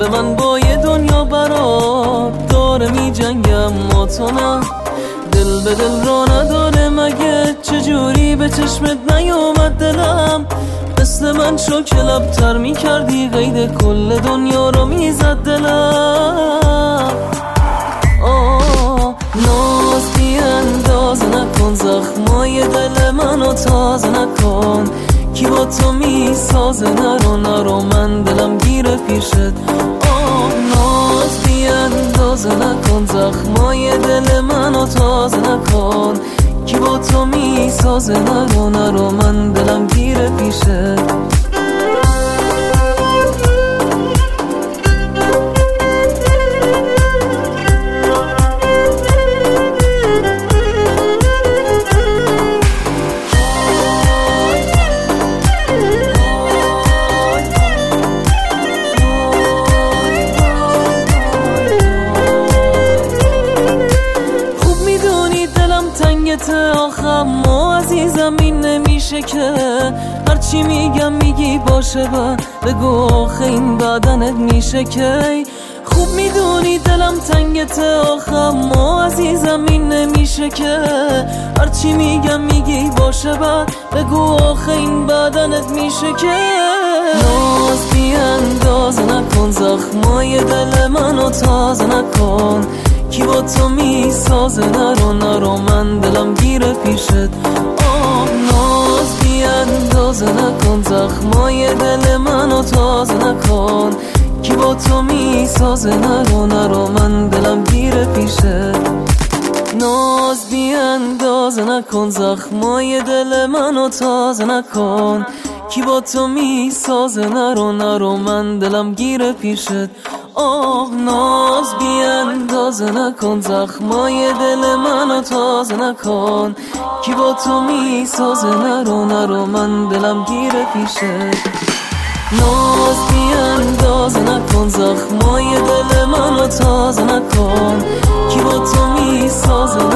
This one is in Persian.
قلب من با یه دنیا برات داره می جنگم، ما تو نه. دل به دل را نداره مگه؟ چجوری به چشمت نیومد دلم؟ مثل من شو که لبتر می کردی، قید کل دنیا رو می زد دلم. ناز بی اندازه نکن، زخمای دل منو تازه نکن. کی با تو می سازه؟ نرو من دلم گیره پیشت. ناز بی اندازه نکن، زخمای دل منو تازه نکن. کی با تو می سازه؟ نرو من دلم گیره پیشت. آخم ما عزیزم این نمیشه که هرچی میگم میگی باشه بگو آخه این بدنت میشه که. خوب میدونی دلم تنگته، آخم ما عزیزم این نمیشه که هرچی میگم میگی باشه بگو آخه این بدنت میشه که. ناز بی اندازه نکن، زخمای دل منو تازه نکن. کی با تو می سازه؟ نرو من دلم گیره پیشت. ناز بی اندازه نکن، زخمای دل منو تازه نکن. کی با تو می سازه؟ نرو من دلم گیره پیشت. ناز بی اندازه نکن، زخمای دل منو تازه نکن. کی با تو می سازه؟ نرو من دلم گیره پیشت. ناز بی اندازه نکن، زخمای دل منو تازه نکن. کی با تو می سازه؟ نرو من دلم گیره پیشت. ناز بی اندازه نکن، زخمای دل منو تازه نکن. کی با تو می سازه؟